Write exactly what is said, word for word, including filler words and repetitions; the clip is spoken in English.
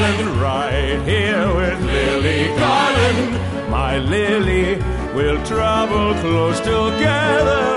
Garland, right here with Lily Garland. My Lily, we'll travel close together.